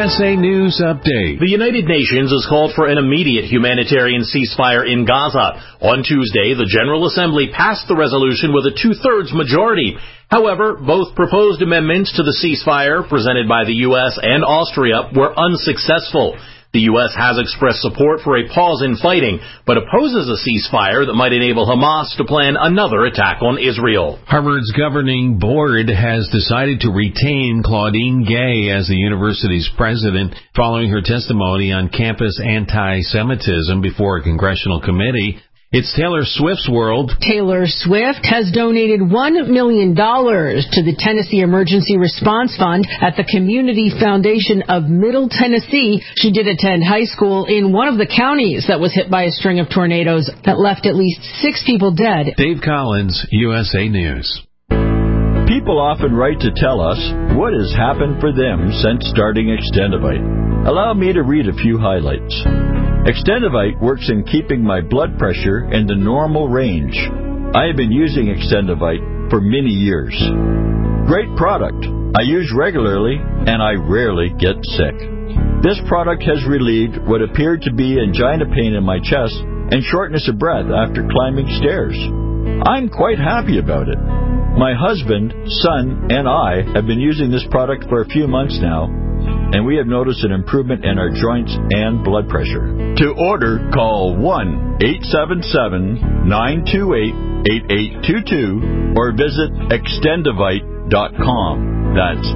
USA News Update. The United Nations has called for an immediate humanitarian ceasefire in Gaza. On Tuesday, the General Assembly passed the resolution with a 2/3 majority. However, both proposed amendments to the ceasefire presented by the U.S. and Austria were unsuccessful. The U.S. has expressed support for a pause in fighting, but opposes a ceasefire that might enable Hamas to plan another attack on Israel. Harvard's governing board has decided to retain Claudine Gay as the university's president following her testimony on campus anti-Semitism before a congressional committee. It's Taylor Swift's world. Taylor Swift has donated $1 million to the Tennessee Emergency Response Fund at the Community Foundation of Middle Tennessee. She did attend high school in one of the counties that was hit by a string of tornadoes that left at least 6 people dead. Dave Collins, USA News. People often write to tell us what has happened for them since starting Extendivite. Allow me to read a few highlights. Extendivite works in keeping my blood pressure in the normal range. I have been using Extendivite for many years. Great product. I use regularly and I rarely get sick. This product has relieved what appeared to be angina pain in my chest and shortness of breath after climbing stairs. I'm quite happy about it. My husband, son, and I have been using this product for a few months now, and we have noticed an improvement in our joints and blood pressure. To order, call 1-877-928-8822 or visit Extendivite.com. That's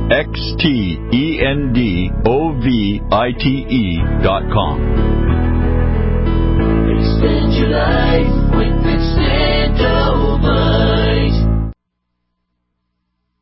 Extendovite.com. Extend your life with Extendovite.